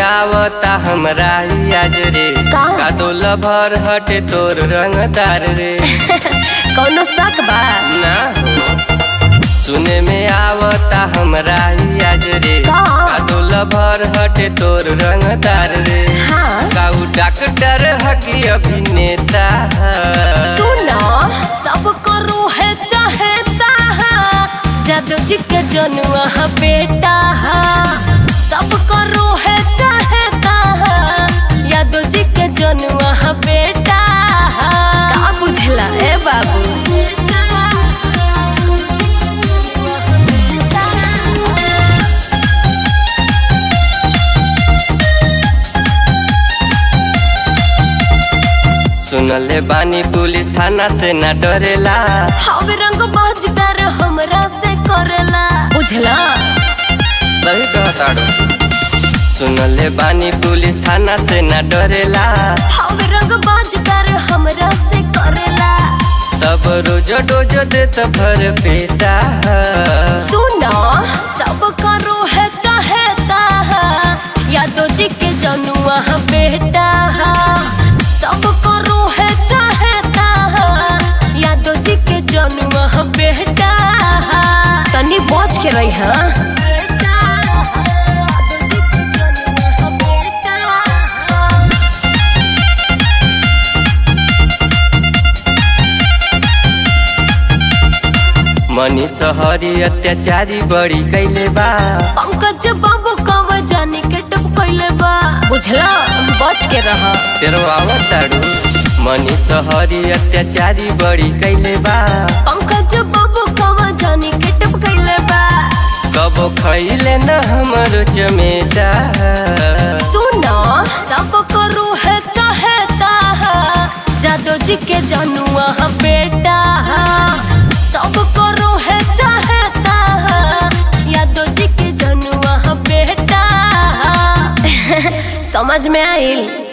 आवता हमरा आज रे का तो लभर हटे तोर रंगदार रे कौनो शक बा ना सुने में आवता हमरा आज रे का तो लभर हटे तोर रंगदार रे हाँ काऊ डॉक्टर हकी अभिनेता सुनो सब करो है चाहता जादू जी के जनुआ बेटा सब करो है चाहता यादव जी के जनुआ बेटा का बुझला ए बाबू सुनले बानी पुलिस थाना से ना डरेला हम रंग बाजदार हमरा से करेला बुझला सही कहताड़ो सुनले बानी पुलिस थाना से ना डरेला हम रंग बाजदार हमरा से करेला तब रोज डोज देत भर पेटा सुनो सब करो है चाहता यादव जी के जनुआ बेटा सब करो है चाहता यादव जी के जनुआ बेटा तनी बच के रही है मनी सहरी अत्याचारी बड़ी कैले बा पंकज बाबू कब जानी के टप कैले बा बुझला बच के रह तेरो आवताड़ू मनी सहरी अत्याचारी बड़ी कैले बा पंकज बाबू कब जानी के टप कैले बा कबो खैले न हमरो चमेटा सुनो सब करो है चाहता जादव जी के जनुआ बेटा सब करो है चाहता यादव जी के जनुआ बेटा समझ में आइल।